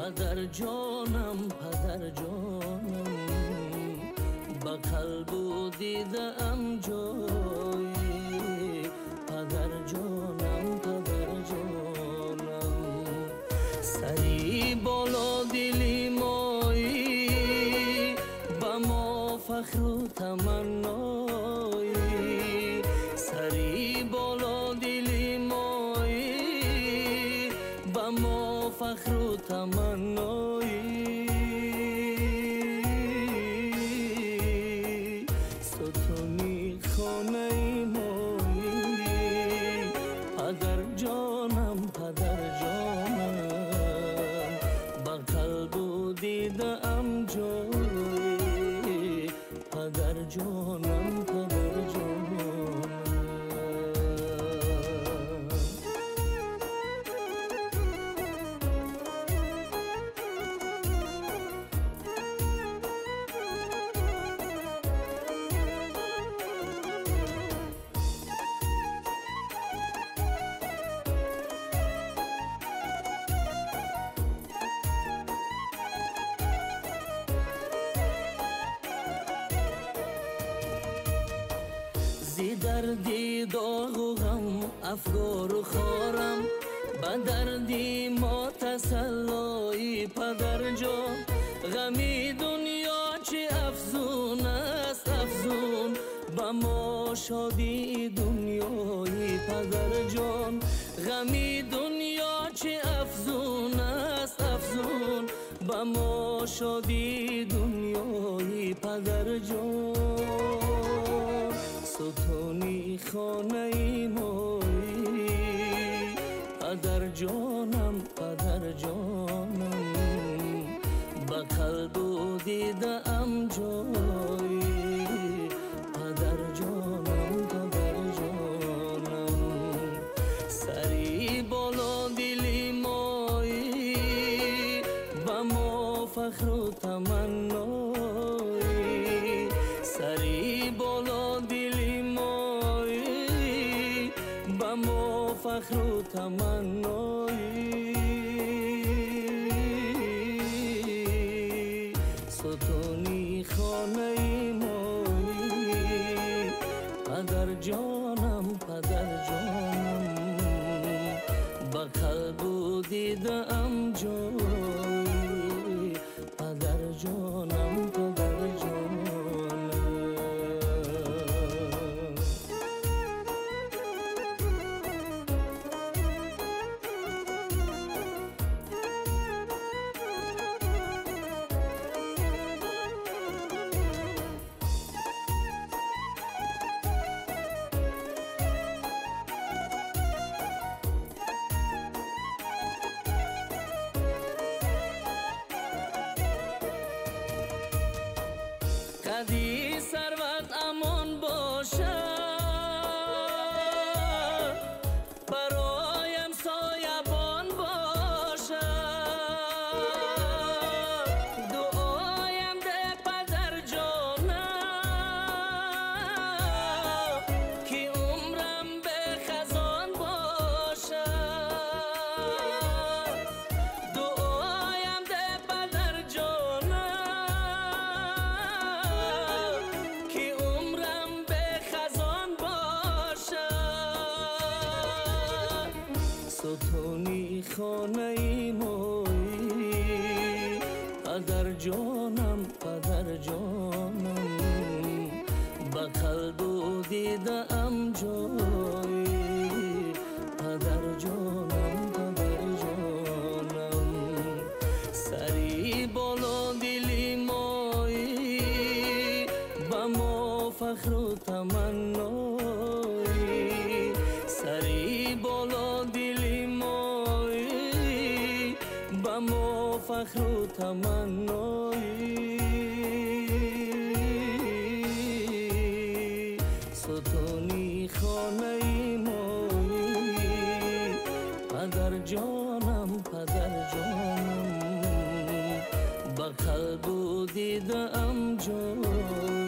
پدر جانم با قلب دیدم جایی پدر جانم سری بالا دلی مایی با ما فخر و تمنایی سری بالا دلی مایی با ما فخر و تمنایی ستونی خانه مایی پدر جانم با قلب دیدم جایی پدر جانم زی دردی داغ و غم افگار و خارم با دردی ما تسلایی پدر جان غمی دنیا چه افزون است افزون با ما شادی دنیایی پدر جان غمی دنیا چه افزون است افزون با ما شادی دنیایی پدر جان ستونی خانه مایی پدر جانم با قلب دیدم جایی پدر جانم سری بالا دلی مایی با ما فخر و تمنایی سری بالا دلی مایی با ما فخر و تمنایی ستونی خانه مایی پدر جانم با قلب دیدم جایی پدر جانم قدی ثروت امان باشد برایم سایبان باشد دعایم ده پدر جانم که عمرم به خزان باشد دعایم ده پدر جانم ستونی خانه مایی پدر جانم با قلب دیدم جایی پدر جانم سری بالا دلی مایی با ما فخر و تمنایی سری بالا دلی مایی با ما فخر و تمنایی ستونی خانه مایی پدر جانم با قلب دیدم جایی